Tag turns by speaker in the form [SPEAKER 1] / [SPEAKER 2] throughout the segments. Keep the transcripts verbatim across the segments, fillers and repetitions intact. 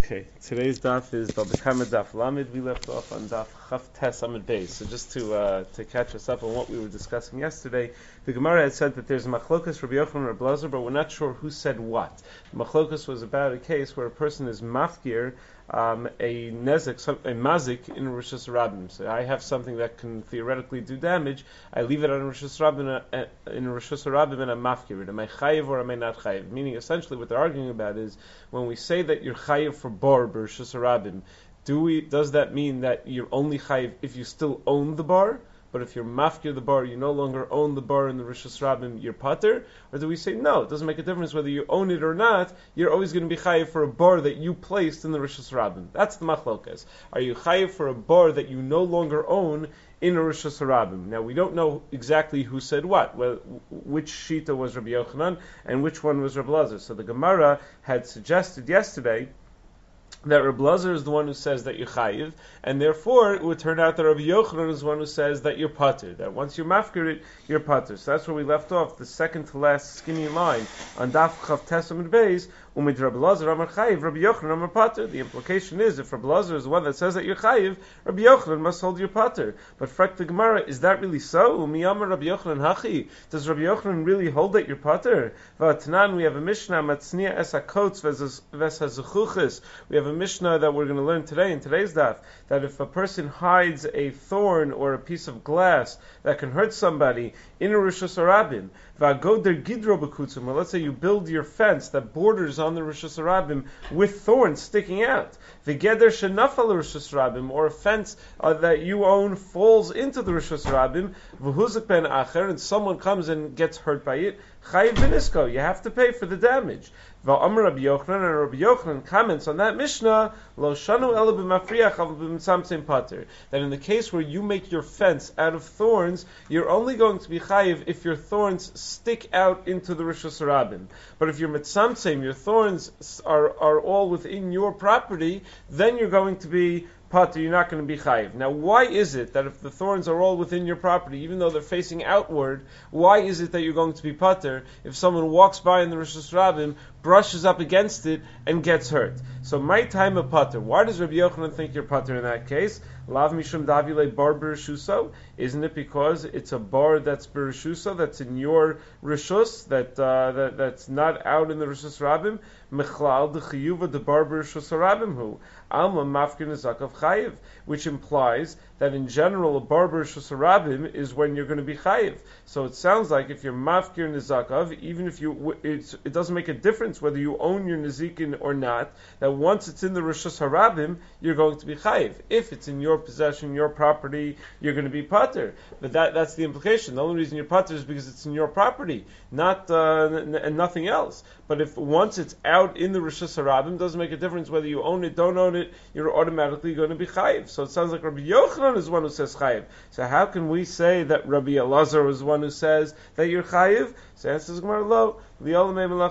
[SPEAKER 1] Okay, today's daf is Babakama Daf Lamed. We left off on Daf Chaf Tes Amid Beis. So just to uh, to catch us up on what we were discussing yesterday, the Gemara had said that there's Machlokas Rabbi Yochanan and Rabbi Lazar, but we're not sure who said what. Machlokas was about a case where a person is mafkir um, a nezik, a mazik in Rosh Hashanah. So I have something that can theoretically do damage. I leave it on Rosh Hashanah in Rosh Hashanah and I'm mafkir it. Am I chayiv or am I not chayiv? Meaning, essentially, what they're arguing about is when we say that you're chayiv for bar Rosh Hashanah, do we? Does that mean that you're only chayiv if you still own the bar? But if you're mafkir the bar, you no longer own the bar in the Rosh Hashanah, you're pater? Or do we say, no, it doesn't make a difference whether you own it or not, you're always going to be chayiv for a bar that you placed in the Rosh Hashanah. That's the machlokas. Are you chayiv for a bar that you no longer own in a Rosh Hashanah? Now, we don't know exactly who said what, well, which shita was Rabbi Yochanan, and which one was Rabbi Lazar. So the Gemara had suggested yesterday that Rabbi Lazar is the one who says that you're chayiv, and therefore it would turn out that Rabbi Yochanan is the one who says that you're pater, that once you're mafkir it, you're pater. So that's where we left off, the second to last skinny line on Daf Chav Tes Amud Beis, Umid Rabbi Lazar Amar Chayiv, Rabbi Yochanan Amar Pater. The implication is, if Rabbi Lazar is the one that says that you're chayiv, Rabbi Yochanan must hold your pater. But frek the Gemara, is that really so? Umi Amar Rabbi Yochanan Hachi. Does Rabbi Yochanan really hold that you're pater? V'atanan, we have a Mishnah, Matznia Es HaKotz Ves HaZuchuchis. We have a Mishnah that we're going to learn today in today's daf, that if a person hides a thorn or a piece of glass that can hurt somebody in a Rosh Hashanah, v'agoder gidro b'kutzum, or let's say you build your fence that borders on the Rosh Hashanah with thorns sticking out, v'geder shenafal Rosh Hashanah, or a fence uh, that you own falls into the Rosh Hashanah, v'huzak ben acher, and someone comes and gets hurt by it, chayiv v'nisko, you have to pay for the damage. V'amar Rabbi Yochanan, and Rabbi Yochanan comments on that Mishnah, lo shanu ela b'mafriach av b'mitzamtzim pater, that in the case where you make your fence out of thorns, you're only going to be chayiv if your thorns stick out into the Rosh Hashanah. But if you're mitzamtzim, your thorns are, are all within your property, then you're going to be pater, you're not going to be chayiv. Now, why is it that if the thorns are all within your property, even though they're facing outward, why is it that you're going to be pater if someone walks by in the Rosh Hashanah, brushes up against it, and gets hurt? So, my time of pater. Why does Rabbi Yochanan think you're pater in that case? Lav mishum davile bar b'rishuso. Isn't it because it's a bar that's b'rishuso, that's in your rishus, that uh, that that's not out in the rishus rabim? Mechlal d'chiyuva de bar b'rishus rabim hu alma mafkin nezakav chayiv, which implies that in general a bar b'rishus rabim is when you're going to be chayiv. So it sounds like if you're mafkir nizakav, even if you it's, it doesn't make a difference whether you own your nizikin or not, that once it's in the rishus harabim, you're going to be chayiv. If it's in your possession, your property, you're going to be pater. But that that's the implication. The only reason you're pater is because it's in your property, not uh, n- and nothing else. But if once it's out in the rishus harabim, doesn't make a difference whether you own it, don't own it, you're automatically going to be chayiv. So it sounds like Rabbi Yochanan is the one who says chayiv. So how can we say that Rabbi Elazar is the one who says that you're chayiv? So answers Gemara lo. Now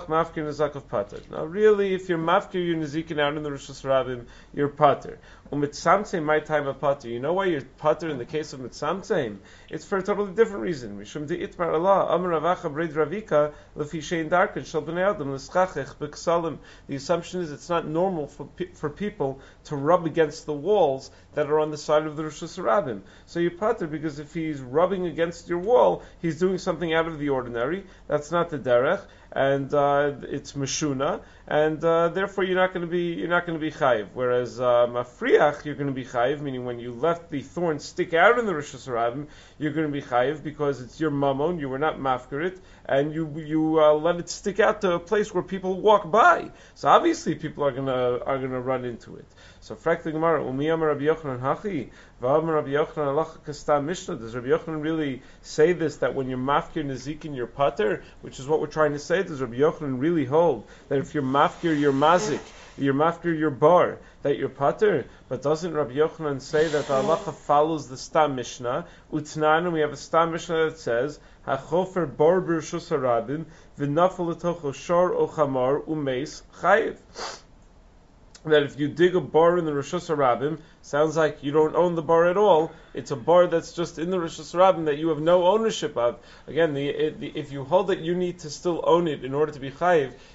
[SPEAKER 1] really, if you're mafkir your nizikin out in the Rosh Hashanah, you're pater. Umitzamtzim, my time of pater. You know why you're pater in the case of mitzamtzim? It's for a totally different reason. Mishum de'itmar Allah, amar avacha breid ravika, lefi shein darken, shal b'nei adam, l'schachech b'ksalim. The assumption is it's not normal for for people to rub against the walls that are on the side of the Rosh Hashanah. So you're pater because if he's rubbing against your wall, he's doing something out of the ordinary. That's not the derech, and uh, it's meshuna, and uh, therefore you're not going to be you're not going to be chayiv. Whereas uh, mafriach, you're going to be chayiv, meaning when you let the thorn stick out in the Rosh Hashanah, you're going to be chayiv because it's your mammon, you were not mafkir it, and you you uh, let it stick out to a place where people walk by. So obviously people are going to are going to run into it. So frak the Gemara, Umi Amar Rabbi Yochanan Hachi, V'Amar Rabbi Yochanan Alacha Kastam Mishnah. Does Rabbi Yochanan really say this, that when you're mafkir nizikin your pater, which is what we're trying to say? Does Rabbi Yochanan really hold that if you're mafkir your mazik, you're mafkir your bar, that you're pater? But doesn't Rabbi Yochanan say that the halacha follows the Stam Mishnah? Utnan, we have a Stam Mishnah that says hachofer bar b'rishus harabim v'nafal letocho shor o chamar umeis chayiv. That if you dig a bar in the Rosh Hashanah, sounds like you don't own the bar at all. It's a bar that's just in the Rosh Hashanah that you have no ownership of. Again, the, the, if you hold that you need to still own it in order to be chayiv,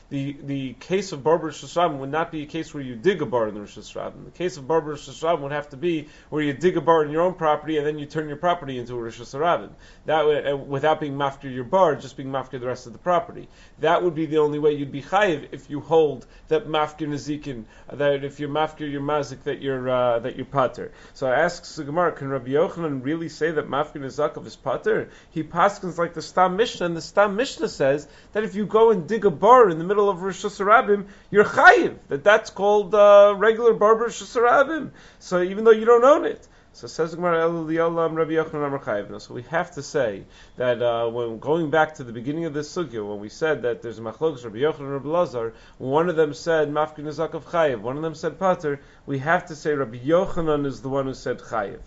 [SPEAKER 1] the the case of bar b'Rosh Hashanah would not be a case where you dig a bar in the Rosh Hashanah. The case of bar b'Rosh Hashanah would have to be where you dig a bar in your own property and then you turn your property into a Rosh Hashanah. That would, uh, without being mafkir your bar, just being mafkir the rest of the property. That would be the only way you'd be chayiv if you hold that mafkir nezikin, that if you're mafkir your mazik, that you're uh, that you're pater. So I ask the Gemara, can Rabbi Yochanan really say that mafkir nezakav is pater? He paskins like the Stam Mishnah, and the Stam Mishnah says that if you go and dig a bar in the middle of Rosh Hashanah, you're chayiv. That that's called uh, regular bar Rosh Hashanah. So even though you don't own it. So says Gemara, Rabbi Yochanan Amar Chayiv. So we have to say that uh, when going back to the beginning of this sugya, when we said that there's a machlokes Rabbi Yochanan and Rabbi Lazar, one of them said mafkin nezakav chayiv, one of them said pater. We have to say Rabbi Yochanan is the one who said chayiv.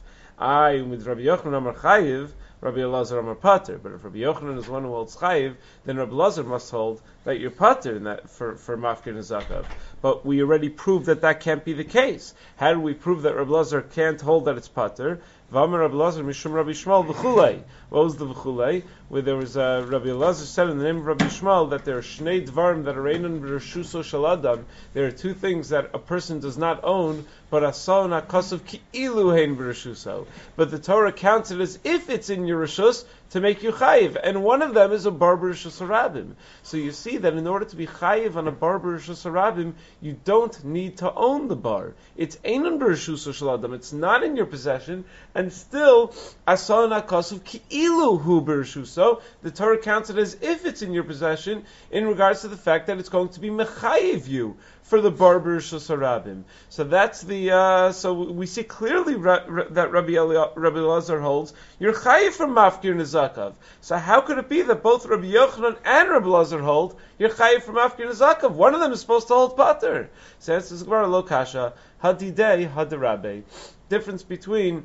[SPEAKER 1] I with Rabbi Yochanan Amar Chayiv, Rabbi Elazar Amar Pater. But if Rabbi Yochanan is one who holds chayiv, then Rabbi Elazar must hold that you're pater in that for for mafkin nezakav. But we already proved that that can't be the case. How do we prove that Rabbi Elazar can't hold that it's pater? V'amar Rabbi Elazar mishum Rabbi Yishmael v'chulei. What was the v'chulei? Where there was uh, Rabbi Elazar said in the name of Rabbi Yishmael that there are shnei dvarim that are einon b'reshuso shel adam. There are two things that a person does not own, but asal nakasav ki'ilu hein b'reshuso. But the Torah counts it as if it's in your reshus to make you chayiv, and one of them is a bar b'reshus harabim. So you see that in order to be chayiv on a bar b'reshus harabim, you don't need to own the bar. It's einon b'reshuso shel adam. It's not in your possession, and still asal nakasav ki'ilu hu b'reshuso. The Torah counts it as if it's in your possession in regards to the fact that it's going to be mechayiv you for the bar b'reshus harabim. So that's the uh, so we see clearly ra- ra- that Rabbi Eli- Rabbi Elazar holds you're chayiv from mafkir nezakav. So how could it be that both Rabbi Yochanan and Rabbi Elazar hold you're chayiv from mafkir nezakav? One of them is supposed to hold pater. So this is Gemara lo kasha hadidei hadarabe. Difference between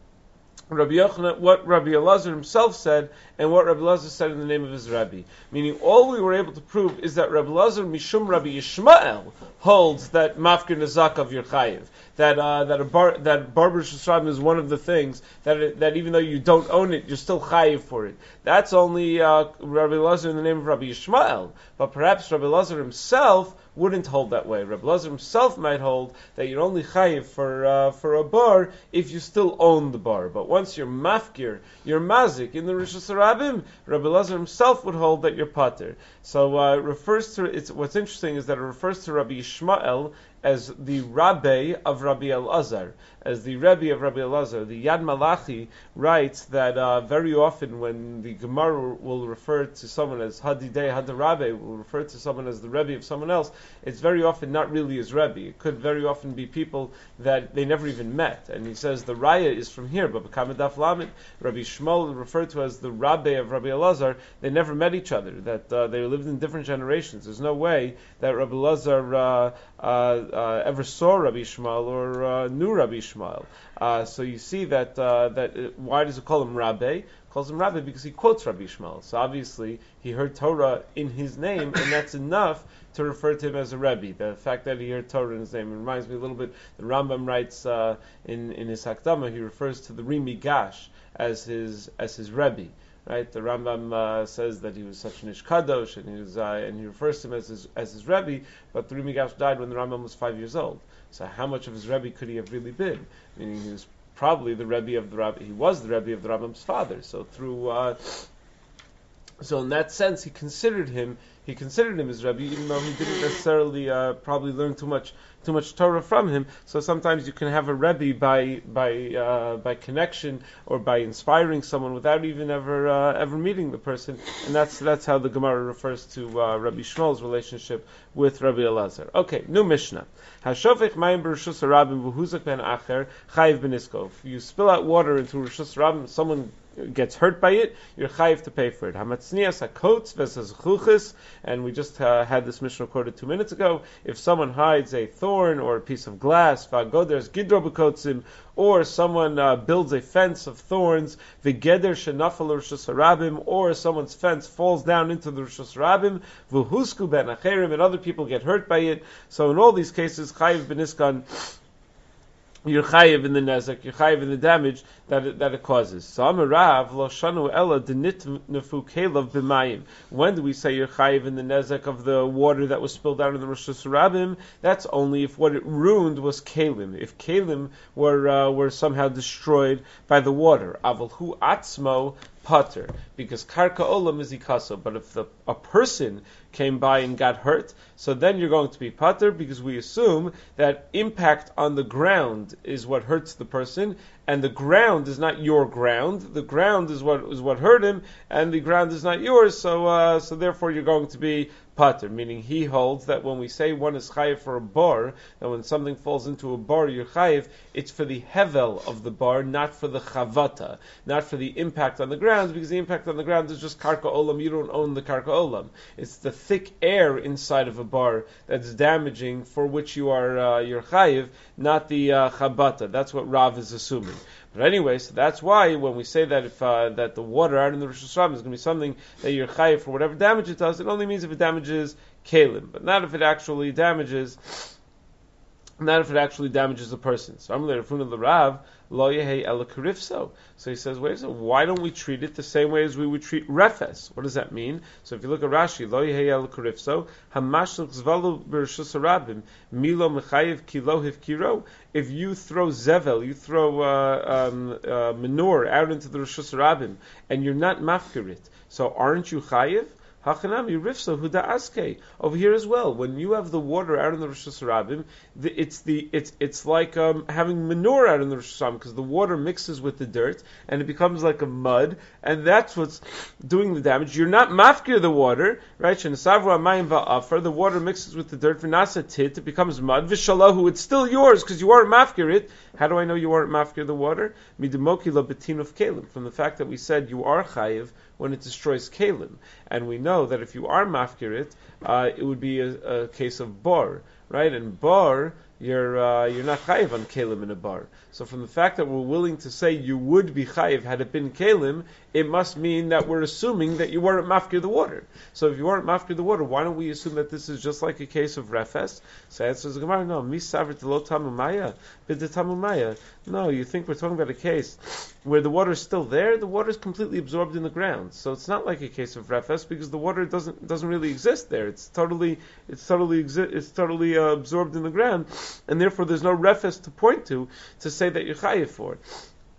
[SPEAKER 1] Rabbi Yochanan, what Rabbi Elazar himself said, and what Rabbi Elazar said in the name of his Rabbi. Meaning, all we were able to prove is that Rabbi Elazar Mishum Rabbi Yishmael holds that mafkir nezakav you're chayiv. That uh, that a bar that bar b'Rosh Hashanah is one of the things that it, that even though you don't own it, you're still chayiv for it. That's only uh, Rabbi Elazar in the name of Rabbi Yishmael. But perhaps Rabbi Elazar himself wouldn't hold that way. Rabbi Elazar himself might hold that you're only chayiv for uh, for a bar if you still own the bar. But once you're mafkir, you're mazik in the Rishus Harabim, Rabbi Elazar himself would hold that you're pater. So uh, it refers to it's what's interesting is that it refers to Rabbi Yishmael as the Rabbi of Rabbi Elazar, as the Rebbe of Rabbi Elazar. The Yad Malachi writes that uh, very often when the Gemara will refer to someone as Hadidei Hadarabe, will refer to someone as the Rebbe of someone else, it's very often not really his Rebbe. It could very often be people that they never even met. And he says the Raya is from here, but B'Kamadaf Lamed, Rabbi Shmuel referred to as the Rabbi of Rabbi Elazar, they never met each other, that uh, they lived in different generations. There's no way that Rabbi Elazar uh, uh, uh, ever saw Rabbi Shmuel or uh, knew Rabbi Shmuel. Uh, so you see that uh, that uh, why does it call him Rabbi? Calls him Rabbi because he quotes Rabbi Shmuel. So obviously he heard Torah in his name, and that's enough to refer to him as a Rebbe. The fact that he heard Torah in his name, it reminds me a little bit. The Rambam writes uh, in in his Hakdama, he refers to the Rimi Gash as his as his Rebbe. Right, the Rambam uh, says that he was such an ish kadosh, and he was, uh, and he refers to him as his as his Rebbe. But the Rimi Gash died when the Rambam was five years old. So how much of his Rebbe could he have really been? Meaning he was probably the Rebbe of the Rabbi. He was the Rebbe of the Rambam's father. So through, uh, so in that sense, he considered him. He considered him his Rebbe, even though he didn't necessarily uh, probably learn too much too much Torah from him. So sometimes you can have a Rebbe by by uh, by connection or by inspiring someone without even ever uh, ever meeting the person, and that's that's how the Gemara refers to uh, Rabbi Shmuel's relationship with Rabbi Elazar. Okay, new Mishnah. Hashofech mayim b'reshus harabim v'huzak ben acher chayiv b'nisko. If you spill out water into reshus harabim, someone gets hurt by it, you're chayiv to pay for it. Hamatznias hakots v'sazuchis, and we just uh, had this Mishnah quoted two minutes ago. If someone hides a thorn or a piece of glass, v'agoders gidro b'kotzim, or someone uh, builds a fence of thorns, v'geder shenafal reshus harabim, or someone's fence falls down into the reshus harabim, v'husku ben acherim, and other people get hurt by it. So in all these cases, chayiv b'niskan you're chayiv in the nezek, you're chayiv in the damage that it, that it causes. So Amarav lo shanu ella denit nefu kelav b'mayim. When do we say you're chayiv in the nezek of the water that was spilled out in the Rosh Hashanah? That's only if what it ruined was kalim. If kalim were uh, were somehow destroyed by the water. Aval hu atzmo pater, because karka olam is ikaso. But if the, a person came by and got hurt, so then you're going to be pater, because we assume that impact on the ground is what hurts the person, and the ground is not your ground. The ground is what is what hurt him, and the ground is not yours. So, uh, so therefore, you're going to be pater. Meaning, he holds that when we say one is chayiv for a bar, that when something falls into a bar, you're chayiv. It's for the hevel of the bar, not for the chavata, not for the impact on the ground, because the impact on the ground is just karka olam. You don't own the karka olam. It's the thick air inside of a bar that's damaging, for which you are uh, you're chayiv, not the uh, chabata. That's what Rav is assuming. But anyway, so that's why when we say that if uh, that the water out in the Rosh Hashanah is going to be something that you're chayiv for whatever damage it does, it only means if it damages kalim, but not if it actually damages, not if it actually damages a person. So I'm going to the Rav lo yehei ela karifso. So he says, wait a second, why don't we treat it the same way as we would treat refes? What does that mean? So if you look at Rashi, lo yehei ela karifso, hamashlik zvalu b'rishus harabim, milo mechayiv kilo hivkiro. If you throw zevel, you throw uh, um, uh, manure out into the rishus harabim, and you're not mafkirit, so aren't you chayiv? Hachanami rifso huda aske. Over here as well, when you have the water out in the Rosh Hashanah, it's the it's it's like um, having manure out in the Rosh Hashanah, because the water mixes with the dirt and it becomes like a mud, and that's what's doing the damage. You're not mafkir the water, right? Shenasavru amayim va'afar. The water mixes with the dirt. V'nasa tit, it becomes mud. V'shalahu, it's still yours because you aren't mafkir it. How do I know you aren't mafkir the water? Midemoki la betin of kalim. From the fact that we said you are chayiv when it destroys kalim, and we know that if you are mafkir it, uh, it would be a, a case of bar, right? And bar, you're uh, you're not chayiv on kalim in a bar. So from the fact that we're willing to say you would be chayiv had it been kalim, it must mean that we're assuming that you weren't mafkir the water. So if you weren't mafkir the water, why don't we assume that this is just like a case of refes? So answers the Gemara, no, mi saver telo tamumaya, b'de tamumaya. No, you think we're talking about a case where the water is still there? The water is completely absorbed in the ground. So it's not like a case of refes, because the water doesn't doesn't really exist there. It's totally it's totally exi- it's totally uh, absorbed in the ground, and therefore there's no refes to point to to say that you're chayiv for it.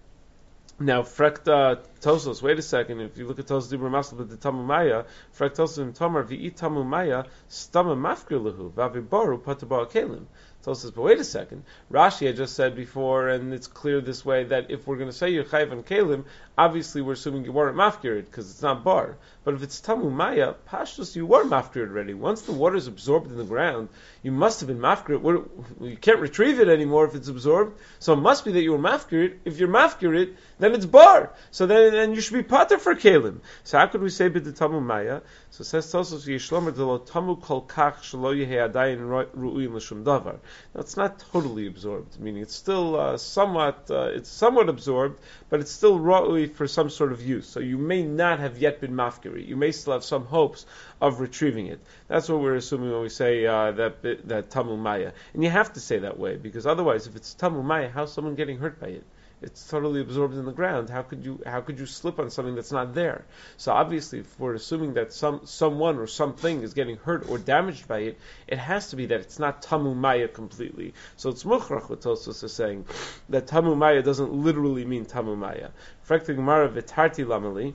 [SPEAKER 1] Now, frekta Tosos, wait a second, if you look at Tosos Dibur Masel with the Tamumaya, frekta Tosos in Tomar, v'i Tamumaya, stama mafkir lehu, v'avibaru pataba kelim. Tosos, but wait a second, Rashi had just said before, and it's clear this way, that if we're going to say you're chayiv on kelim, obviously we're assuming you weren't mafkir because it's not bar. But if it's Tamumaya, pashtus, you were mafkir already. Once the water is absorbed in the ground, you must have been mafkir. You can't retrieve it anymore if it's absorbed, so it must be that you were mafkir. If you're mafkir, then it's bar. So then, then you should be pater for kelim. So how could we say b'de Tamumaya? So it says Tosos Yishlomer delo tamu kol kach shelo yehei adayin ru'uyin l'shum davar. Now it's not totally absorbed, meaning it's still uh, somewhat uh, it's somewhat absorbed, but it's still ru'ui for some sort of use. So you may not have yet been mafkiri. You may still have some hopes of retrieving it. That's what we're assuming when we say uh, that that Tamumaya. And you have to say that way, because otherwise, if it's Tamumaya, how's someone getting hurt by it? It's totally absorbed in the ground. How could you how could you slip on something that's not there? So obviously, if we're assuming that some someone or something is getting hurt or damaged by it, it has to be that it's not Tamumaya completely. So it's Mukhrach what Tosos is saying, that Tamumaya doesn't literally mean Tamumaya. Frekta Gemara v'tarti lamali.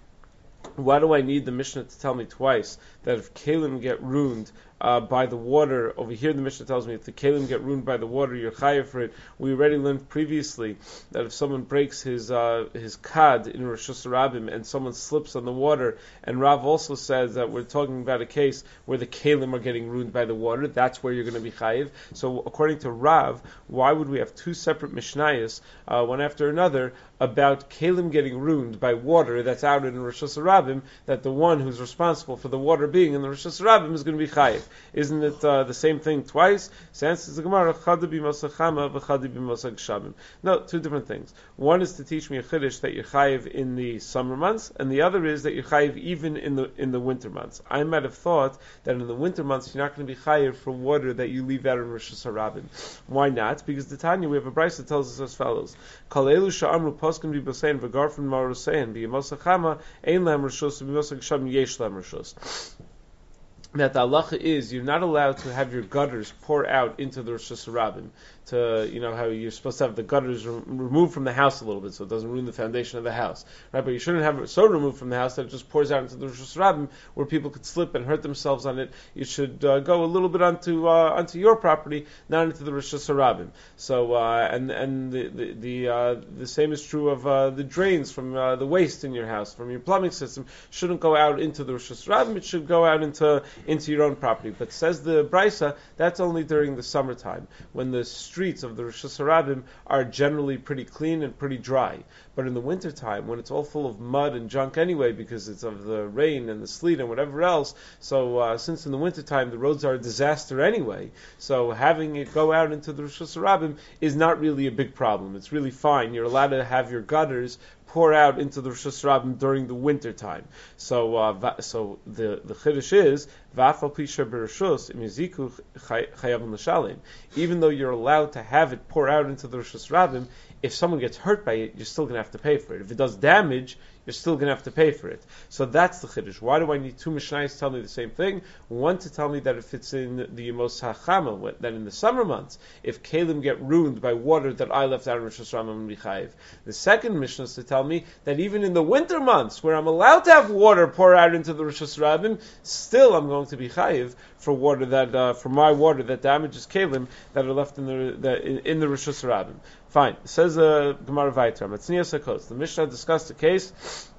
[SPEAKER 1] Why do I need the Mishnah to tell me twice that if kalim get ruined uh, by the water, over here the Mishnah tells me if the kalim get ruined by the water, you're chayav for it. We already learned previously that if someone breaks his uh, his kad in Rosh Hashanah and someone slips on the water, and Rav also says that we're talking about a case where the kalim are getting ruined by the water, that's where you're going to be chayav. So according to Rav, why would we have two separate Mishnayos, uh, one after another, about kalim getting ruined by water that's out in Rosh Hashanah, that the one who's responsible for the water being in the Rosh Hashanah is going to be chayiv? Isn't it uh, the same thing twice? So answers the Gemara, Chada b'mosa chama v'chada b'mosa gshamim. No, two different things. One is to teach me a chiddush that you're chayiv in the summer months, and the other is that you're chayiv even in the in the winter months. I might have thought that in the winter months you're not going to be chayiv for water that you leave out in Rosh Hashanah. Why not? Because the Tanya, we have a brayso that tells us as follows: Kol elu sha'amru poskim b'bosein v'garfin ma'arosein b'yemosa chama ein lehem reshus b'yemosa gshamim yesh lehem reshus. That the halacha is you're not allowed to have your gutters pour out into the Rosh Hashanah. To, you know, how you're supposed to have the gutters re- removed from the house a little bit so it doesn't ruin the foundation of the house. Right? But you shouldn't have it so removed from the house that it just pours out into the Rosh Hashanah where people could slip and hurt themselves on it. You should uh, go a little bit onto uh, onto your property, not into the Rosh Hashanah. So, uh, and and the the the, uh, the same is true of uh, the drains from uh, the waste in your house, from your plumbing system, shouldn't go out into the Rosh Hashanah. It should go out into into your own property. But says the Brisa, that's only during the summertime when the streets of the Rosh Hashanah are generally pretty clean and pretty dry. But in the wintertime, when it's all full of mud and junk anyway, because it's of the rain and the sleet and whatever else, so uh, since in the wintertime the roads are a disaster anyway, so having it go out into the Rosh Hashanah is not really a big problem. It's really fine. You're allowed to have your gutters pour out into the Rosh Hashanah during the winter time. So, uh, so the the chiddush is v'afal pisha bereshus imiziku chayav l'shalim. Even though you're allowed to have it pour out into the Rosh Hashanah, if someone gets hurt by it, you're still going to have to pay for it. If it does damage, you're still going to have to pay for it. So that's the chiddush. Why do I need two mishnayos to tell me the same thing? One to tell me that if it's in the Yemos HaChama, that in the summer months, if kalim get ruined by water that I left out in Rosh Hashanah, I'm chayiv. The second mishnah is to tell me that even in the winter months, where I'm allowed to have water pour out into the Rosh Hashanah, still I'm going to be chayiv for water that uh, for my water that damages kalim that are left in the, the in, in the Rosh Hashanah. Fine. It says uh, Gemara Vayter, Matznias HaKos. The Mishnah discussed a case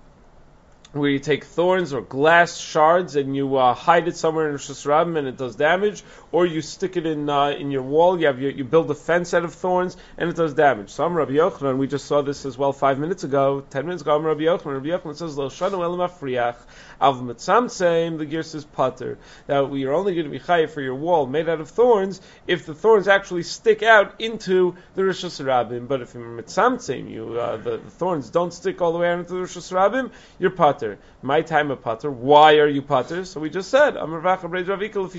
[SPEAKER 1] where you take thorns or glass shards and you uh, hide it somewhere in Rosh Hashanah and it does damage, or you stick it in uh, in your wall. You have your, you build a fence out of thorns and it does damage. So I'm Rabbi Yochanan. We just saw this as well five minutes ago, ten minutes ago. I'm Rabbi Yochanan. Rabbi Yochanan says Lo Shanu Elam Afriach Av Mitzamtzeim. The gear says Pater, that we are only going to be chayiv for your wall made out of thorns if the thorns actually stick out into the Rosh Hashanah. But if you're Mitzamtzeim, you uh, the, the thorns don't stick all the way out into the Rosh Hashanah, you're Pater. My time of Pater. Why are you Pater? So we just said, because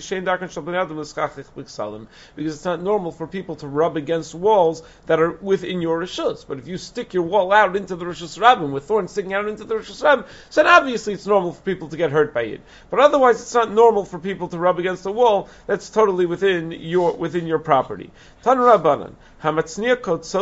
[SPEAKER 1] it's not normal for people to rub against walls that are within your rishus. But if you stick your wall out into the Rosh Hashanah with thorns sticking out into the Rosh Hashanah, so then obviously it's normal for people to get hurt by it. But otherwise, it's not normal for people to rub against a wall that's totally within your within your property. Tan Rabbanan. Let's say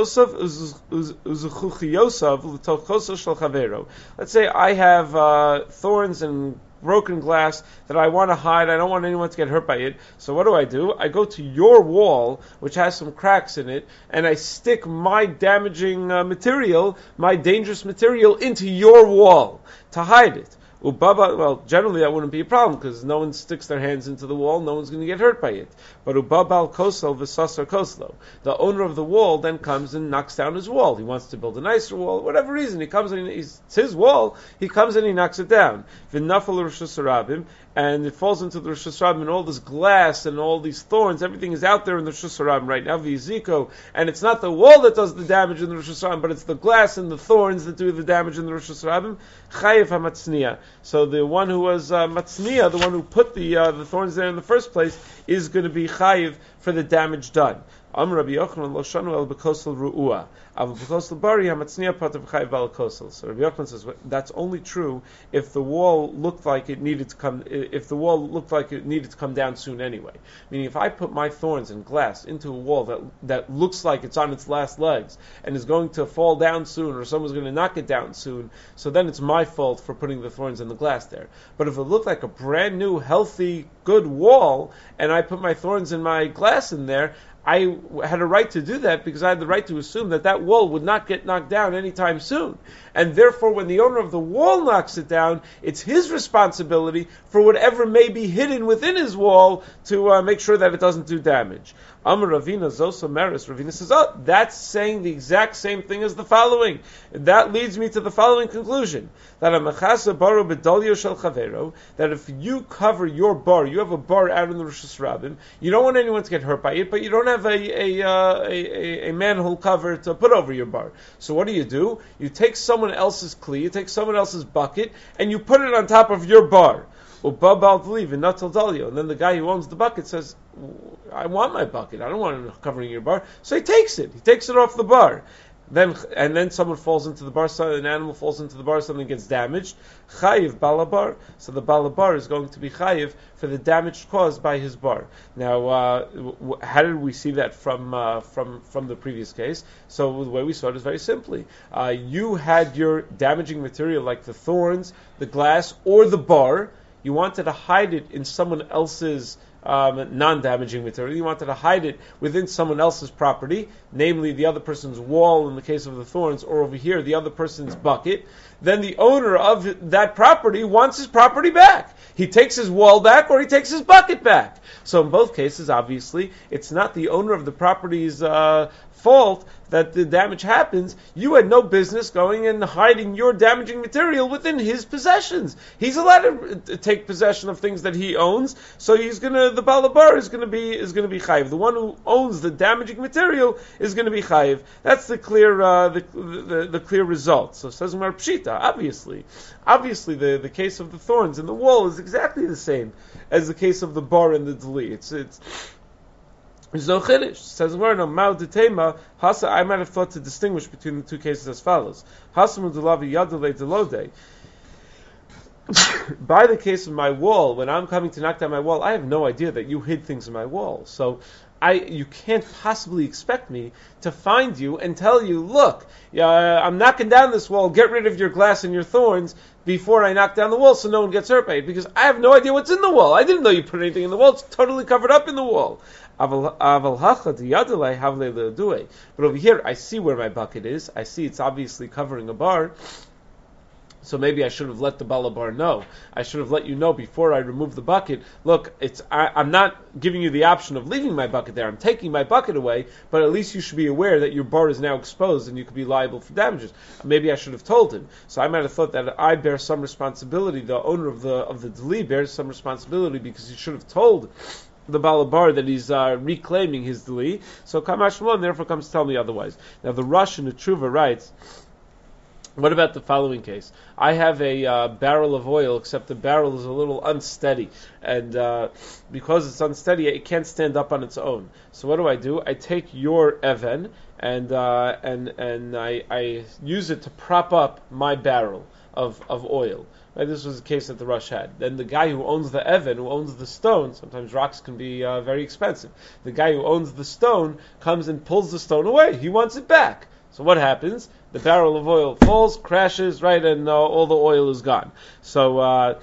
[SPEAKER 1] I have uh, thorns and broken glass that I want to hide. I don't want anyone to get hurt by it. So what do I do? I go to your wall, which has some cracks in it, and I stick my damaging uh, material, my dangerous material, into your wall to hide it. Ubaba, well, generally that wouldn't be a problem because no one sticks their hands into the wall, no one's going to get hurt by it. But Ubabal Kosel v'sasar Koslo, the owner of the wall then comes and knocks down his wall. He wants to build a nicer wall, whatever reason. He comes in, he's, it's his wall, he comes in, he knocks it down. V'nafal Rosh Hashanah, and it falls into the Rosh Hashanah, and all this glass and all these thorns, everything is out there in the Rosh Hashanah right now, v'yiziko, and it's not the wall that does the damage in the Rosh Hashanah, but it's the glass and the thorns that do the damage in the Rosh Hashanah. Chayev hamatzniya. So the one who was uh, matzniya, the one who put the uh, the thorns there in the first place, is going to be chayiv for the damage done. Am Rabbi Yochanan lo shanu el bekosel ru'ua. Av bekosel bari hamatzniya pat of chayiv bal kosel. So Rabbi Yochanan says that's only true if the wall looked like it needed to come. If the wall looked like it needed to come down soon anyway. Meaning, if I put my thorns and glass into a wall that that looks like it's on its last legs and is going to fall down soon, or someone's going to knock it down soon, so then it's my fault for putting the thorns and the glass there. But if it looked like a brand new, healthy, good wall, and I put my thorns and my glass in there, I had a right to do that because I had the right to assume that that wall would not get knocked down anytime soon. And therefore, when the owner of the wall knocks it down, it's his responsibility for whatever may be hidden within his wall to uh, make sure that it doesn't do damage. Amar Ravina Zosa Meris. Ravina says, oh, that's saying the exact same thing as the following. That leads me to the following conclusion. That a mechasa baru bedolio shel chavero, that if you cover your bar, you have a bar out in the Rosh Hashanah, you don't want anyone to get hurt by it, but you don't have a, a, uh, a, a manhole cover to put over your bar. So what do you do? You take someone else's kli, you take someone else's bucket, and you put it on top of your bar. And then the guy who owns the bucket says, I want my bucket. I don't want it covering your bar. So he takes it. He takes it off the bar. Then and then someone falls into the bar, so an animal falls into the bar, something gets damaged. Chayiv balabar. So the balabar is going to be chayiv for the damage caused by his bar. Now, uh, w- how did we see that from uh, from from the previous case? So the way we saw it is very simply: uh, you had your damaging material, like the thorns, the glass, or the bar. You wanted to hide it in someone else's um, non-damaging material. You wanted to hide it within someone else's property, namely the other person's wall in the case of the thorns, or over here, the other person's bucket. Then the owner of that property wants his property back. He takes his wall back or he takes his bucket back. So in both cases, obviously, it's not the owner of the property's uh, fault that the damage happens. You had no business going and hiding your damaging material within his possessions. He's allowed to take possession of things that he owns, so he's gonna the balabar is gonna be is gonna be chayiv. The one who owns the damaging material is gonna be chayiv. That's the clear uh, the, the the clear result. So says Mar Pshita, obviously, obviously the, the case of the thorns in the wall is exactly the same as the case of the bar and the deli. It's it's There's no chiddush. Says where no ma'u detema hasa. I might have thought to distinguish between the two cases as follows: hasamu delavi yadule delode. By the case of my wall, when I'm coming to knock down my wall, I have no idea that you hid things in my wall. So I, you can't possibly expect me to find you and tell you, look, uh, I'm knocking down this wall, get rid of your glass and your thorns before I knock down the wall so no one gets hurt by it, because I have no idea what's in the wall. I didn't know you put anything in the wall. It's totally covered up in the wall. But over here, I see where my bucket is. I see it's obviously covering a bar. So maybe I should have let the balabar know. I should have let you know before I remove the bucket. Look, it's I, I'm not giving you the option of leaving my bucket there. I'm taking my bucket away, but at least you should be aware that your bar is now exposed and you could be liable for damages. Maybe I should have told him. So I might have thought that I bear some responsibility. The owner of the of the deli bears some responsibility because he should have told the balabar that he's uh, reclaiming his deli. So Kamash Malon therefore comes to tell me otherwise. Now the Rush in the Tshuva writes, what about the following case? I have a uh, barrel of oil, except the barrel is a little unsteady, and uh, because it's unsteady, it can't stand up on its own. So what do I do? I take your even and uh, and and I, I use it to prop up my barrel of of oil. Right, this was the case that the Rush had. Then the guy who owns the even, who owns the stone, sometimes rocks can be uh, very expensive. The guy who owns the stone comes and pulls the stone away. He wants it back. So what happens? The barrel of oil falls, crashes, right, and uh, all the oil is gone. So uh,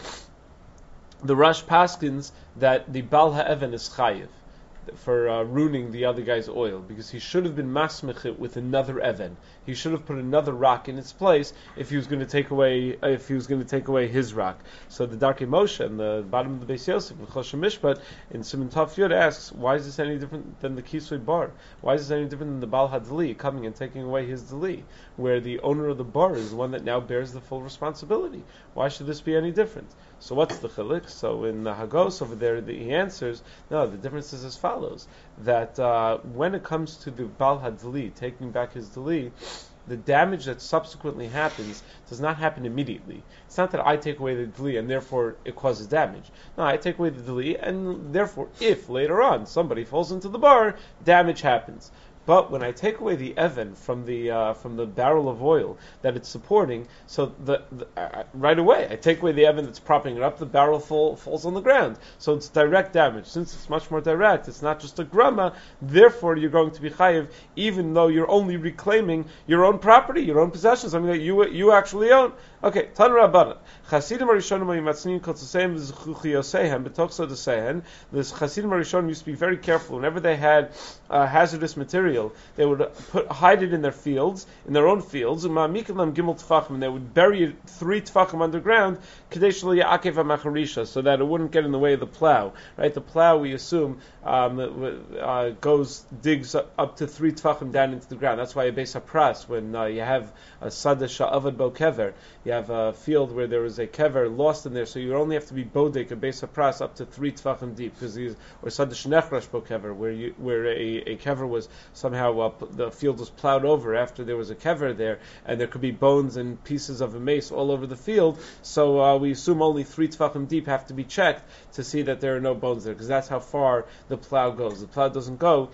[SPEAKER 1] the Rush paskins that the Bal HaEven is chayiv for uh, ruining the other guy's oil, because he should have been masmich it with another even. He should have put another rock in its place if he was going to take away if he was going to take away his rock. So the Darkei Moshe in the bottom of the Beis Yosef, the Choshen Mishpat in Siman Tov Yud asks, why is this any different than the Kisui bar? Why is this any different than the Bal HaDeli coming and taking away his deli, where the owner of the bar is the one that now bears the full responsibility? Why should this be any different? So what's the chilik? So in the Hagos over there, the, he answers, no, the difference is as follows, that uh, when it comes to the Bal HaDeli, taking back his deli, the damage that subsequently happens does not happen immediately. It's not that I take away the deli and therefore it causes damage. No, I take away the deli and therefore if later on somebody falls into the bar, damage happens. But when I take away the even from the uh, from the barrel of oil that it's supporting, so the, the uh, right away I take away the even that's propping it up, the barrel fall, falls on the ground. So it's direct damage. Since it's much more direct, it's not just a grama. Therefore, you're going to be chayiv, even though you're only reclaiming your own property, your own possession, something that you you actually own. Okay, Tan Rabbana. Chasidim Arishonim Yimatznim Kotzuseim V'Zuchuchiyoseihem B'Tochso Desehen. This Chasidim Arishonim used to be very careful whenever they had uh, hazardous material. material. They would put hide it in their fields, in their own fields, and they would bury it three tefachim underground, so that it wouldn't get in the way of the plow. Right, the plow we assume um, uh, goes digs up to three tefachim down into the ground. That's why a beis hapras, when uh, you have a sada sha'avad bo kever, you have a field where there is a kever lost in there, so you only have to be bodek a beis hapras up to three tefachim deep, because these or sada shnechrash bo kever, where you where a, a kever was somehow uh, the field was plowed over after there was a kever there, and there could be bones and pieces of a mace all over the field. So uh, we assume only three tefachim deep have to be checked to see that there are no bones there, because that's how far the plow goes. The plow doesn't go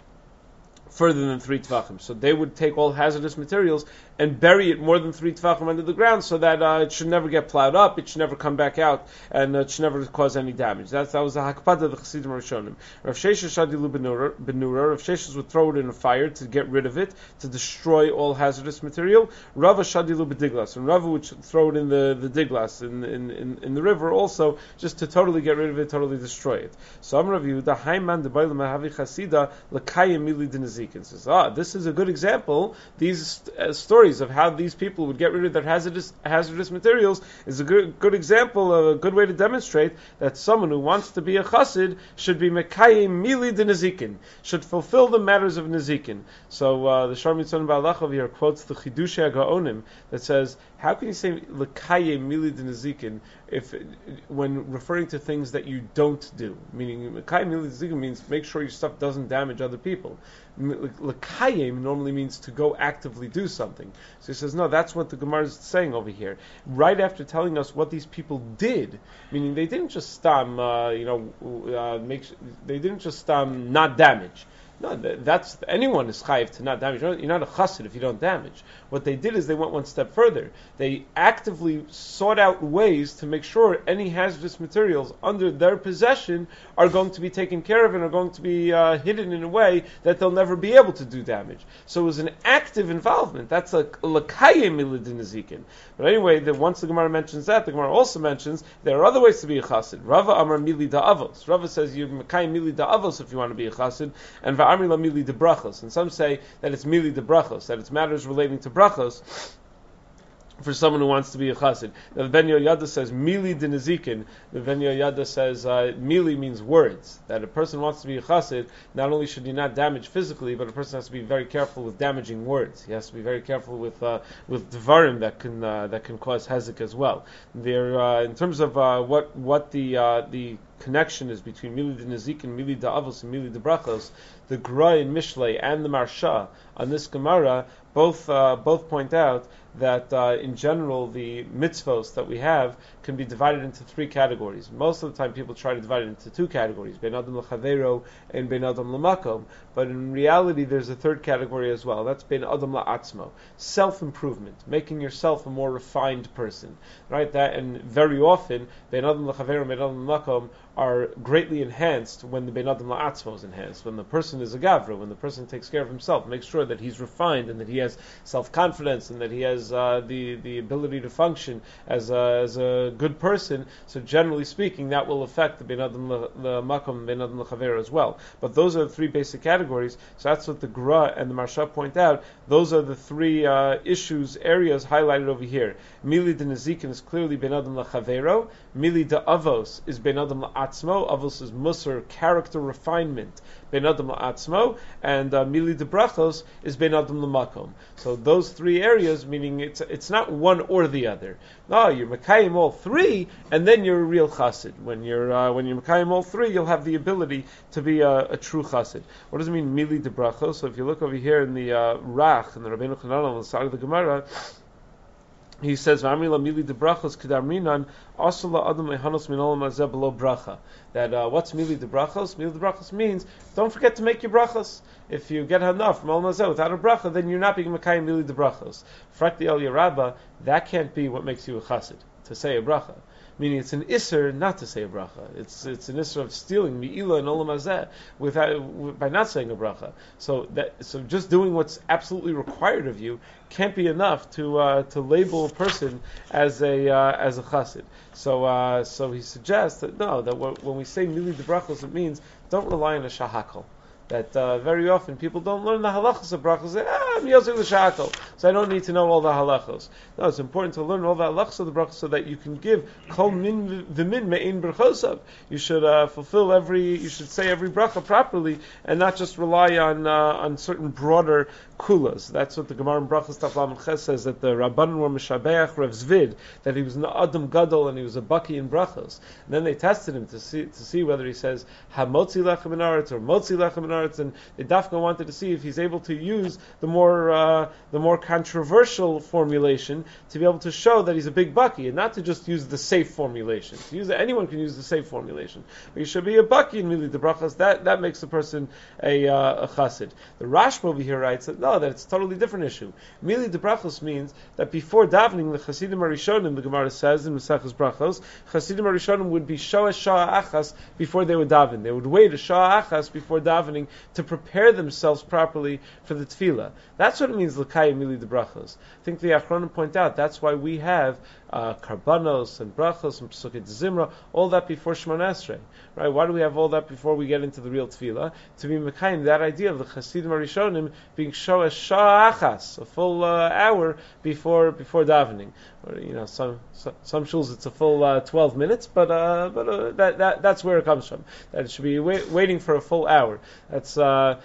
[SPEAKER 1] further than three tefachim. So they would take all hazardous materials and bury it more than three tefachim under the ground, so that uh, it should never get plowed up, it should never come back out, and uh, it should never cause any damage. That's, that was the hakpad of the Chassidim Rishonim. Rav Sheshes shadilu benura. Rav Sheshes would throw it in a fire to get rid of it, to destroy all hazardous material. Rava shadilu bediglas, and Rava would throw it in the, the diglas, in, in, in, in the river also, just to totally get rid of it, totally destroy it. So I'm Rav Yehuda, Haiman de Bailam Havi Chasida L'Kayim Mili Dinazikin, says, ah, this is a good example. These uh, stories of how these people would get rid of their hazardous hazardous materials is a good good example, a good way to demonstrate that someone who wants to be a chassid should be mekayim mili de nezikin, should fulfill the matters of nezikin. So uh, the Shar Mitzvah Ba'alach over here quotes the Chidushei HaGaonim that says, how can you say lekayim mili de nezikin if when referring to things that you don't do? Meaning lekayim mili de nezikin means make sure your stuff doesn't damage other people. Lekayim normally means to go actively do something. So he says, no, that's what the Gemara is saying over here. Right after telling us what these people did, meaning they didn't just um, uh, you know, uh, make, they didn't just um, not damage. No, that's anyone is chayiv to not damage. You're not a chassid if you don't damage. What they did is they went one step further. They actively sought out ways to make sure any hazardous materials under their possession are going to be taken care of and are going to be uh, hidden in a way that they'll never be able to do damage. So it was an active involvement. That's a l'kayim milidinazikin. But anyway, the, once the Gemara mentions that, the Gemara also mentions there are other ways to be a chassid. Rava Amar mili da'avos. Rava says you're mekayim mili da'avos if you want to be a chassid, and va'amri la mili de brachos. And some say that it's mili de brachos, that it's matters relating to brachos for someone who wants to be a chassid. Now the Ben Yoyada says mili de nezikin. The Ben Yoyada says uh, mili means words. That a person wants to be a chassid, not only should he not damage physically, but a person has to be very careful with damaging words. He has to be very careful with uh, with dvarim that can uh, that can cause hezek as well. There, uh, in terms of uh, what what the uh, the connection is between mili de nezikin, mili de avos, and mili de brachos, the Gra in Mishlei and the Marsha on this Gemara both uh, both point out that uh, in general the mitzvos that we have can be divided into three categories. Most of the time people try to divide it into two categories, Ben Adam L'Chaveiro and Ben Adam L'Makom, but in reality there's a third category as well. That's Ben Adam La'atzmo, self-improvement, making yourself a more refined person. Right? That, and very often Ben Adam L'Chaveiro and Ben Adam L'Makom are greatly enhanced when the Ben Adam La'atzmo is enhanced, when the person is a gavra, when the person takes care of himself, makes sure that he's refined and that he has self-confidence and that he has uh, the, the ability to function as a, as a good person. So generally speaking, that will affect the Ben Adam L'Makom and Ben Adam L'Chaveiro as well. But those are the three basic categories. So that's what the Gra and the Marsha point out. Those are the three uh, issues, areas highlighted over here. Mili de Nezikin is clearly Ben Adam L'Chaveiro. Mili de Avos is Ben Adam La'atzmo. Avos is Musar, character refinement. Ben Adam La'atzmo. And uh, Mili de Brachos is Ben Adam L'Makom. So those three areas, meaning it's it's not one or the other. No, you're Mekayim all three, and then you're a real chassid. When you're uh, when you're Mekayim all three, you'll have the ability to be a, a true chassid. What does it mean, Mili de Brachos? So if you look over here in the uh, Rach, in the Rabbeinu Chanan on the side of the Gemara, he says, "V'amri mili de brachos kedarminan asula adam lehanos min olam hazeh below bracha." That uh, what's mili de brachos? Mili de brachos means don't forget to make your brachos. If you get enough from olam hazeh without a bracha, then you're not being mekayim mili de brachos. Frakti el Yerabba, that can't be what makes you a chassid, to say a bracha. Meaning it's an isser not to say a bracha. It's it's an isser of stealing mi'ila and olam hazeh without by not saying a bracha. So that so just doing what's absolutely required of you can't be enough to uh, to label a person as a uh, as a chassid. So uh, so he suggests that no, that when we say mili de brachos, it means don't rely on a shahakal. that uh, very often people don't learn the halachos of brachos. Say, ah, I'm Yosef l'shakol, so I don't need to know all the halachos. No, it's important to learn all the halachos of the brachos so that you can give kol min v'min me'in brachosov. You should uh, fulfill every, you should say every bracha properly, and not just rely on uh, on certain broader kulas. That's what the Gemara in Brachos Taf Lamed Ches says, that the Rabbanan were Mishabeach Rav Zvid, that he was an Adam Gadol and he was a Baki in Brachos. And then they tested him to see to see whether he says Hamotzi Lechem in Aretz or Motzi Lechem in Aretz, and they Dafka wanted to see if he's able to use the more uh, the more controversial formulation to be able to show that he's a big Baki, and not to just use the safe formulation. To use anyone can use the safe formulation, but you should be a Baki in Mili de Brachos. That that makes a person a uh, a Chassid. The Rashba over here writes that no, that it's a totally different issue. Mili de Brachos means that before davening, the Chasidim Arishonim, the Gemara says in Maseches Brachos, Chasidim Arishonim would be shoa shah achas before they would daven. They would wait a shah achas before davening to prepare themselves properly for the tefillah. That's what it means, l'kayim mili de Brachos. I think the Achronim point out that's why we have uh, karbanos and brachos and pesukei zimra, all that before Shemona Esrei, right? Why do we have all that before we get into the real tefillah? To be mekayim that idea of the Chasidim Arishonim being shoa shah achas, a full uh, hour before before davening. Or, you know, some some, some shuls it's a full uh, twelve minutes, but uh, but uh, that that that's where it comes from. That it should be wait, waiting for a full hour. That's uh,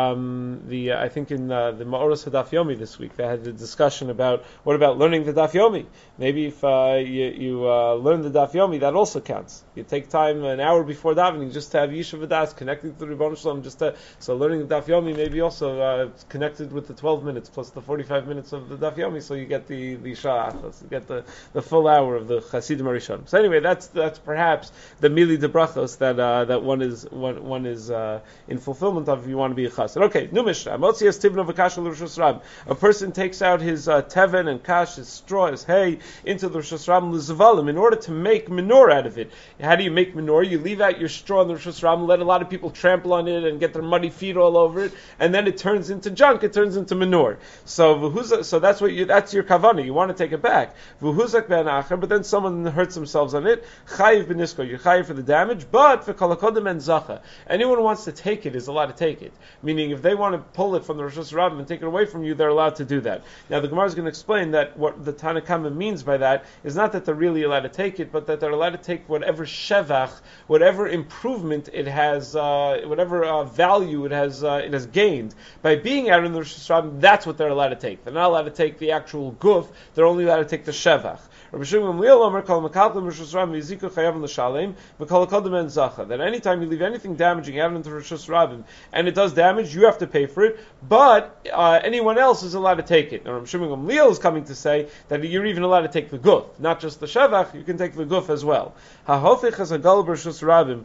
[SPEAKER 1] um, the uh, I think in uh, the Ma'oros Hadaf Yomi this week they had the discussion about what about learning the Daf Yomi. Maybe if uh, you, you uh, learn the Daf Yomi, that also counts. You take time an hour before davening just to have Yishuv V'das connected to the Rebbeinu Shalom. Just to, so learning the Daf Yomi maybe also uh, connected with the twelve minutes plus the forty-five minutes of the Daf Yomi, so you get the the Shah Achas, you get the, the full hour of the Chasidim Arishonim. So anyway, that's that's perhaps the Mili de Brachos that uh, that one is one one is uh, in fulfillment of if you want to be a Chassid. Okay, new Mishnah. Motzias Tivna v'Kashel l'Rosh Hashanah. A person takes out his uh, teven and kash, his straw, his hay into the Rosh Hashanah l'Zavalim in order to make manure out of it. How do you make manure? You leave out your straw in the Rosh Hashanah, let a lot of people trample on it and get their muddy feet all over it, and then it turns into junk. It turns into manure. So so that's what you that's your kavanah. You want to take it back. V'huzak ben acher, but then someone hurts themselves on it. Chayiv b'nisko, you're chayiv for the damage, but for kolakodim and zacha, anyone who wants to take it is allowed to take it. Meaning, if they want to pull it from the Rosh Hashanah and take it away from you, they're allowed to do that. Now, the Gemara is going to explain that what the Tanna Kama means by that is not that they're really allowed to take it, but that they're allowed to take whatever shevach, whatever improvement it has, uh, whatever uh, value it has, uh, it has gained by being out in the Rosh Hashanah. That's what they're allowed to take. They're not allowed to take the actual guf. They're only allowed to take the shevach. Rabbi Shimon Gamliel Omer kol mekalklem Rosh Hashanah v'yiziku chayav l'shalem v'kol kodem en zacha. That any time you leave anything damaging out into Rosh Hashanah and it does damage, you have to pay for it. But uh, anyone else is allowed to take it. Now Rabbi Shimon Gamliel is coming to say that you're even allowed to take the guf, not just the shevach. You can take the guf as well. Hahofich has a gal Rosh Hashanah.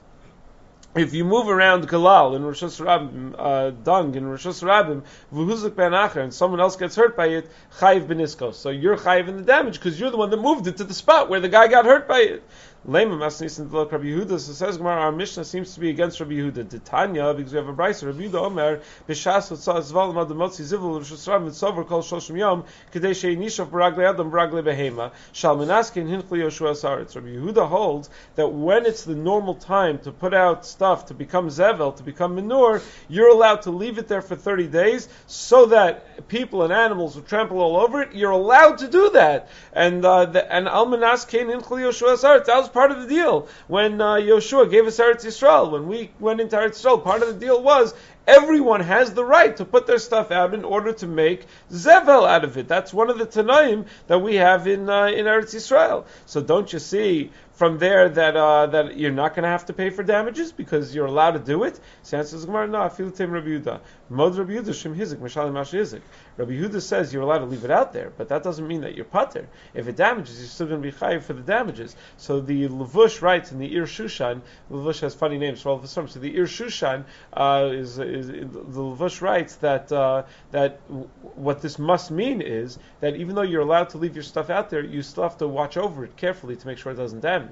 [SPEAKER 1] If you move around Galal in Rosh Hashanah, uh, dung in Rosh Hashanah, v'huzak ben acher, and someone else gets hurt by it, chayiv benisko. So you're chayiv in the damage because you're the one that moved it to the spot where the guy got hurt by it. Lema masnis and Rabbi Yehuda. So says Gemara, our Mishnah seems to be against Rabbi Yehuda. Titania, because we have a brayso. Rabbi Yehuda Omer b'shas v'tzah zvalim ad motzi zivul Rosh Hashanah v'tzover kol shoshim yom kedei she'inishov b'raglei adam b'raglei behema shal menaskin hinchli Yoshua Saretz. Rabbi Yehuda holds that when it's the normal time to put out stuff to become zevel, to become manure, you're allowed to leave it there for thirty days so that people and animals will trample all over it. You're allowed to do that. And uh, the, and al menaskin hinchli Yoshua Saretz. That was part of the deal when uh, Yoshua gave us Eretz Yisrael. When we went into Eretz Yisrael, part of the deal was everyone has the right to put their stuff out in order to make zevel out of it. That's one of the Tanaim that we have in uh, in Eretz Yisrael. So don't you see from there that uh, that you're not going to have to pay for damages because you're allowed to do it? So answers Gemara, no, I feel the same Rabbi Yehuda. Mod Rabbi Yehuda Shem Hizik Mishal Mash Hizik. Rabbi Yehuda says you're allowed to leave it out there, but that doesn't mean that you're pater. If it damages, you're still going to be chayiv for the damages. So the Levush writes in the Ir Shushan. Levush has funny names for all of the storms. So the Ir Shushan uh, is, is the Levush writes that uh, that w- what this must mean is that even though you're allowed to leave your stuff out there, you still have to watch over it carefully to make sure it doesn't damage.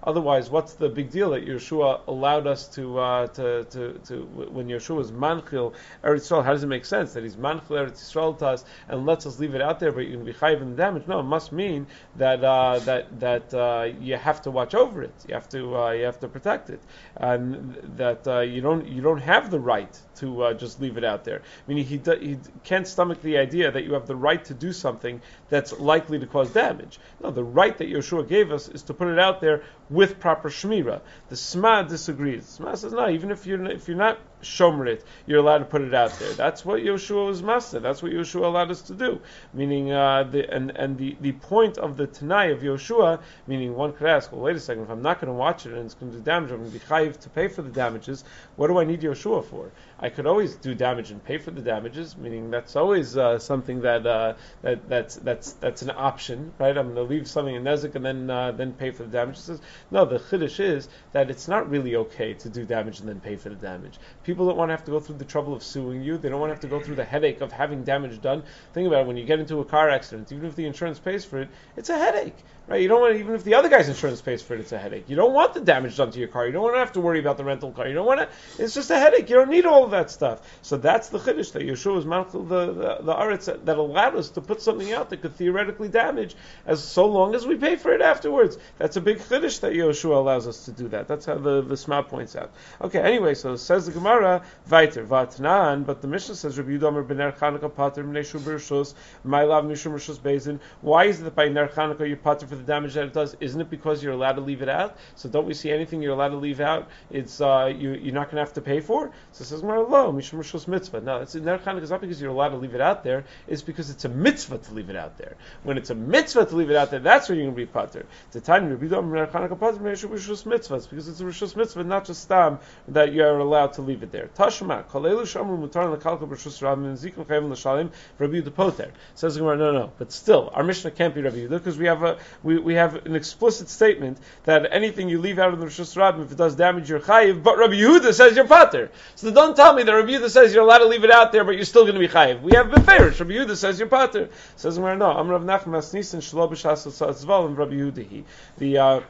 [SPEAKER 1] Otherwise, what's the big deal that Yeshua allowed us to uh, to, to to when Yeshua was manchil Eretz Yisrael? How does it make sense that he's manchil Eretz Yisrael to us and lets us leave it out there, but you're going to be chayiv in the damage? No, it must mean that uh, that that uh, you have to watch over it. You have to uh, you have to protect it, and that uh, you don't you don't have the right to uh, just leave it out there. Meaning he do, he can't stomach the idea that you have the right to do something that's likely to cause damage. No, the right that Yeshua gave us is to put it out there with proper shmira. The Sma disagrees. The Sma says no, even if you're if you're not shomer it, you're allowed to put it out there. That's what Yeshua was master. That's what Yeshua allowed us to do. Meaning, uh, the and and the, the point of the Tanai of Yeshua, meaning one could ask, well, wait a second, if I'm not going to watch it and it's going to do damage, I'm going to be chayiv to pay for the damages. What do I need Yeshua for? I could always do damage and pay for the damages. Meaning that's always uh, something that uh, that that's that's that's an option, right? I'm going to leave something in nezik and then uh, then pay for the damages. No, the chiddush is that it's not really okay to do damage and then pay for the damage. People don't want to have to go through the trouble of suing you. They don't want to have to go through the headache of having damage done. Think about it, when you get into a car accident, even if the insurance pays for it, it's a headache, right? You don't want to, even if the other guy's insurance pays for it, it's a headache. You don't want the damage done to your car. You don't want to have to worry about the rental car. You don't want to, it's just a headache. You don't need all of that stuff. So that's the chiddush, that Yeshua is manchil the, the, the aretz that, that allowed us to put something out that could theoretically damage, as so long as we pay for it afterwards. That's a big chiddush that Yeshua allows us to do that. That's how the, the Sma points out. Okay, anyway, so says the Gemara, Vaiter, Vatnan, but the Mishnah says, Rabbi Yudah Bener Chanukah Pater Mnei Shu B'Rishus, My Lav Mishum Rishus Bezin. Why is it that by Ner Chanukah you're pater for the damage that it does? Isn't it because you're allowed to leave it out? So don't we see anything you're allowed to leave out? It's uh, you, you're not going to have to pay for? So it says, Lo, Mishum Rishus Mitzvah. No, it's Ner Chanukah is not because you're allowed to leave it out there, it's because it's a mitzvah to leave it out there. When it's a mitzvah to leave it out there, that's where you're going to be pater. The time Rabbi Yudah Bener Chanukah Pater Mnei Shu B'Rishus Mitzvah. It's because it's a Rishus Mitzvah, not just Stam, that you are allowed to leave it there. Tashma, Kalelu Shamru Mutar Lekalka B'Rishus Rabbim and Zikum Chayim L'Shalim Rabbi Yudah Poter. Says the Gemara, no, no, but still, our Mishnah can't be Rabbi Yudah because we have a we, we have an explicit statement that anything you leave out of the Rishus Rabbim, if it does damage, you're chayiv. But Rabbi Yehuda says you're pater. So don't tell me that Rabbi Yehuda says you're allowed to leave it out there, but you're still going to be chayiv. We have beferish. Rabbi Yehuda says you're pater. Says the Gemara, no, I'm Rav Nachman Asnisin Shlo B'Shas Tzval and Rabbi Yehuda. The uh,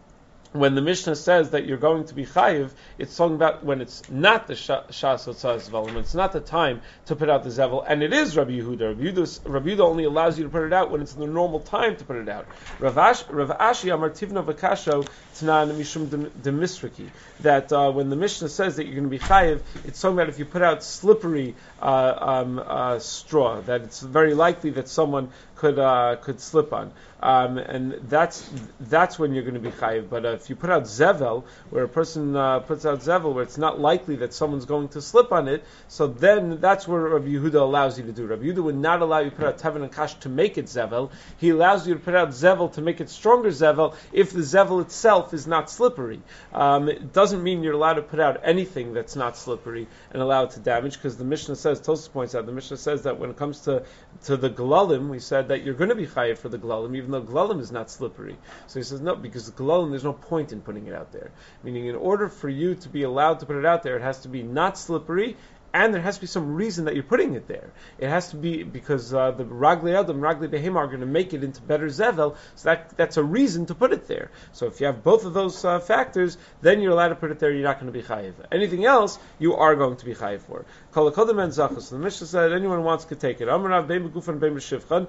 [SPEAKER 1] when the Mishnah says that you're going to be chayiv, it's talking about when it's not the shas otzah zval, when it's not the time to put out the zevel, and it is Rabbi Yehuda. Rabbi Yehuda, Rabbi Yehuda only allows you to put it out when it's the normal time to put it out. Rav Ashi Amar Tivna Vakasho Tanan Mishum Demisriki. That uh, when the Mishnah says that you're going to be chayiv, it's talking about if you put out slippery uh, um, uh, straw, that it's very likely that someone could uh, could slip on. Um, and that's that's when you're going to be chayiv. But uh, if you put out zevel, where a person uh, puts out zevel, where it's not likely that someone's going to slip on it, so then that's where Rabbi Yehuda allows you to do. Rabbi Yehuda would not allow you to put out teven and kash to make it zevel. He allows you to put out zevel to make it stronger zevel if the zevel itself is not slippery. Um, it doesn't mean you're allowed to put out anything that's not slippery and allow it to damage, because the Mishnah says, Tosfos points out, the Mishnah says that when it comes to, to the galalim, we said that you're going to be chayiv for the galalim, even though galalim is not slippery. So he says, no, because the galalim, there's no point in putting it out there. Meaning, in order for you to be allowed to put it out there, it has to be not slippery, and there has to be some reason that you're putting it there. It has to be because uh, the Raglei Adam, Raglei Behema are going to make it into better Zevel, so that that's a reason to put it there. So if you have both of those uh, factors, then you're allowed to put it there, you're not going to be Chayiv. Anything else, you are going to be Chayiv for. Kol HaKodem and Zachos. The Mishnah said anyone wants to take it. Amar Rav Bein Begufan Bein B'Shivchan,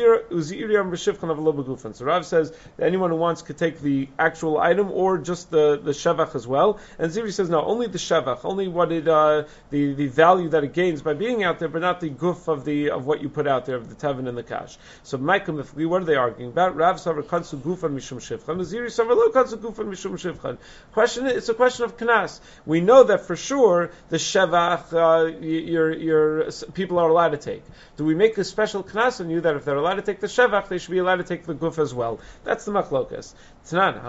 [SPEAKER 1] Uziri Am B'Shivchan Avlo Begufan. So Rav says that anyone who wants could take the actual item or just the, the Shevach as well. And Ziri says no, only the Shevach, only what it, uh, the, the value that it gains by being out there, but not the guf of the of what you put out there, of the tevin and the kash. So Maikum, if we what are they arguing about? Rav Savar Kansu Gufan Mishum Shivchan, Ziri Savar Lo Kansu Gufan Mishum Shivchan. Question, it's a question of knas. We know that for sure the Shevach uh, your your people are allowed to take. Do we make a special knas on you that if they're allowed to take the Shevach, they should be allowed to take the guf as well? That's the machlokas. Tanan,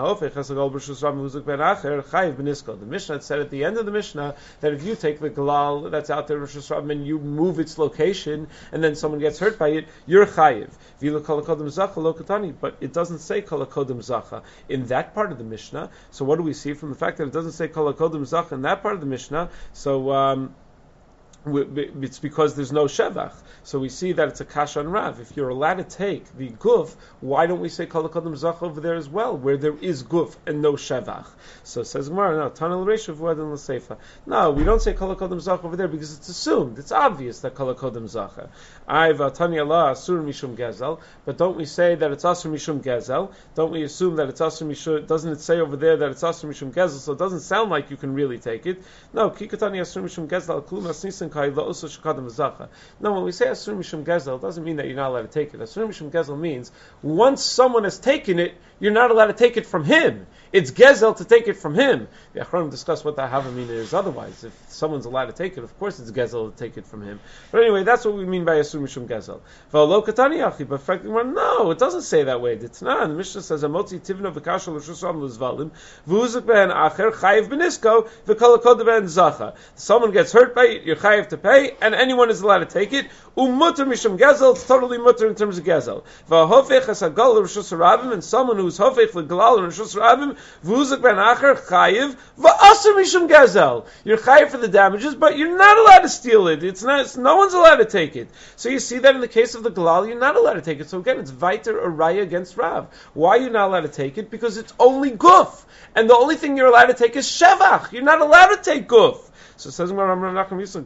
[SPEAKER 1] the Mishnah said at the end of the Mishnah that if you take the galal that's out there, Rosh Hashanah, and you move its location, and then someone gets hurt by it, you're chayiv. But it doesn't say kol hakodem zacha in that part of the Mishnah. So what do we see from the fact that it doesn't say kol hakodem zacha in that part of the Mishnah? So. Um, it's because there's no shevach. So we see that it's a kasha on Rav. If you're allowed to take the guf, why don't we say kol hakodem zach over there as well, where there is guf and no shevach? So it says Gemara, no, tanel reishav v'adin l'seifa. No, we don't say kol hakodem zach over there because it's assumed, it's obvious that kol hakodem zach. I've tani Allah asur mishum gezel, but don't we say that it's asur mishum gezel? Don't we assume that it's asur mishum? Doesn't it say over there that it's asur mishum gezel? So it doesn't sound like you can really take it. No, kikatani asur mishum gezel klum asnisin. No, when we say Asur Mishum Gezel, it doesn't mean that you're not allowed to take it. Asur Mishum Gezel means once someone has taken it, you're not allowed to take it from him. It's Gezel to take it from him. The Achronim discuss what that Havamina is otherwise. If someone's allowed to take it, of course it's Gezel to take it from him. But anyway, that's what we mean by Asur Mishum Gezel. But frankly, no, it doesn't say that way. The Tanah, the Mishnah says, Amotzi Tivna v'kashal l'shusam l'zvalim v'uzuk ben acher chayiv benisko v'kol ben zacha. Someone gets hurt by it, you're chayiv to pay, and anyone is allowed to take it. Umutter mishum gezel, it's totally mutter in terms of gezel. V'hofech hasagal l'rishus harabim, and someone who's hofech l'galal l'rishus harabim v'uzuk ben acher chayiv v'asur mishum gezel. You're chayiv for the damages, but you're not allowed to steal it. It's not. It's, no one's allowed to take it. So you see that in the case of the galal, you're not allowed to take it. So again, it's viter or raya against Rav. Why are you not allowed to take it? Because it's only guf, and the only thing you're allowed to take is shevach. You're not allowed to take guf. So it says, he says,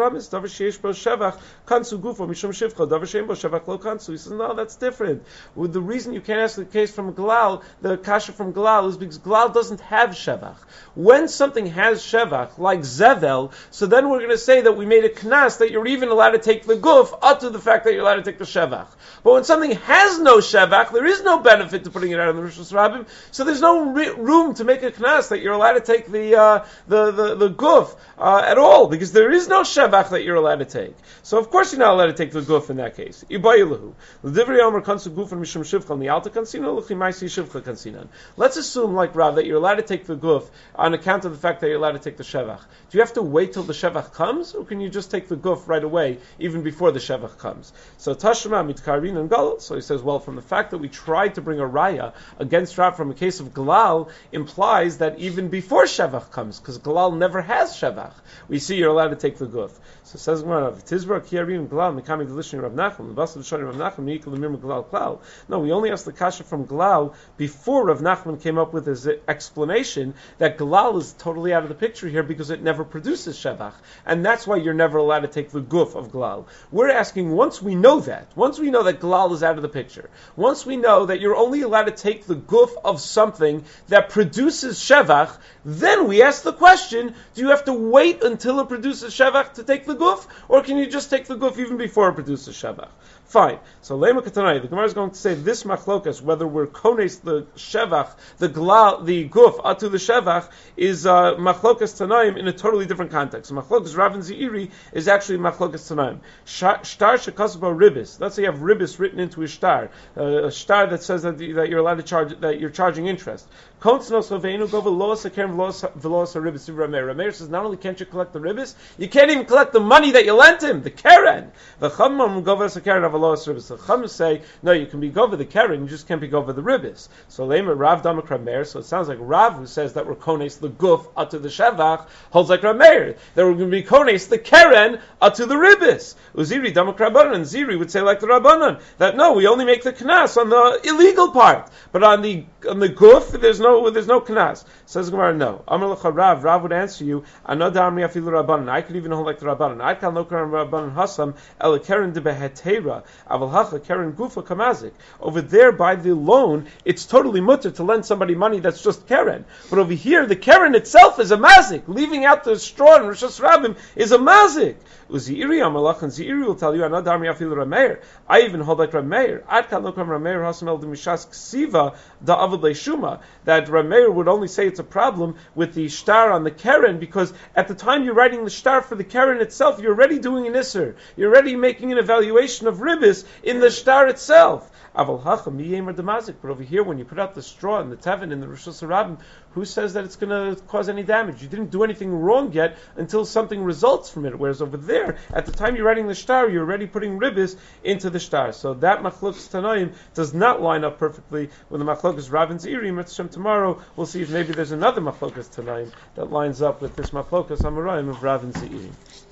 [SPEAKER 1] no, that's different. Well, the reason you can't ask the case from Glal, the kasha from Glal, is because Glal doesn't have shevach. When something has shevach, like Zevel, so then we're going to say that we made a knas that you're even allowed to take the guf up to the fact that you're allowed to take the shevach. But when something has no shevach, there is no benefit to putting it out of the Rishus Rabbim, so there's no re- room to make a knas that you're allowed to take the uh, the, the, the guf uh, at all, because there is no shevach that you're allowed to take. So of course you're not allowed to take the guf in that case. Let's assume, like Rav, that you're allowed to take the guf on account of the fact that you're allowed to take the shevach. Do you have to wait till the shevach comes, or can you just take the guf right away, even before the shevach comes? So Tashma mitkarin and galal. So he says, well, from the fact that we tried to bring a raya against Rav from a case of galal implies that even before shevach comes, because galal never has shevach, we see you're allowed to take the guf. So it says, no, we only asked the kasha from Glal before Rav Nachman came up with his explanation that Glal is totally out of the picture here because it never produces shevach, and that's why you're never allowed to take the guf of Glal. We're asking, once we know that, once we know that Glal is out of the picture, once we know that you're only allowed to take the guf of something that produces shevach, then we ask the question, do you have to wait until it produces shevach to take the guf, or can you just take the guf even before it produces shevach? Fine. So Lema Katanai, the Gemara is going to say this machlokas, whether we're kones the shevach, the glal, the guf atu the shevach, is uh, machlokas tanaim in a totally different context. Machlokas Rav and Zeiri is actually machlokas tanaim. Shtar shekasba ribis. Let's say you have ribis written into a shtar, uh, a shtar that says that, the, that you're allowed to charge, that you're charging interest. Rameir says, not only can't you collect the ribis, you can't even collect the money that you lent him, the keren. The Chum say, no, you can be gover the keren, you just can't be gover the ribis. So Lema Rav Damak Rameir, so it sounds like Rav, who says that we're kones the guf atu the shevach, holds like Rameir, that we're going to be kones the keren atu the ribis. Uziri Damak Rabbanan, and Ziri would say like the Rabbanan, that no, we only make the knas on the illegal part, but on the on the guf, there's no there's no knas. Says Gemara, no. Amar lecha Rav, Rav would answer you, Anodamri afilu Rabbanan. I could even hold like the Rabbanan. I can look around Rabbanan Hasam el keren de behetera aval hacha keren gufa kamazik. Over there by the loan, it's totally mutter to lend somebody money that's just keren. But over here, the keren itself is a mazik. Leaving out the straw in Rishus Rabbim is a mazik. Uziiri Amalach and Ziiri will tell you, Anadarmi afilu Rameir. I even hold like Rameir. Ad kan lokam Rameir hasam el demishas ksiva da avad leishuma. That Rameir would only say it's a problem with the shtar on the keren because at the time you're writing the shtar for the keren itself, you're already doing an isser. You're already making an evaluation of ribis in the shtar itself. Aval hacha miyemer demazik. But over here, when you put out the straw and the tevin in the Rishus Rabbim, who says that it's going to cause any damage? You didn't do anything wrong yet until something results from it. Whereas over there, at the time you're writing the shtar, you're already putting ribis into the shtar. So that machlokas tanaim does not line up perfectly with the machlokas Rav and Zeiri. Mitzvah tomorrow we'll see if maybe there's another machlokas tanaim that lines up with this machlokas Amarayim of Rav and Zeiri.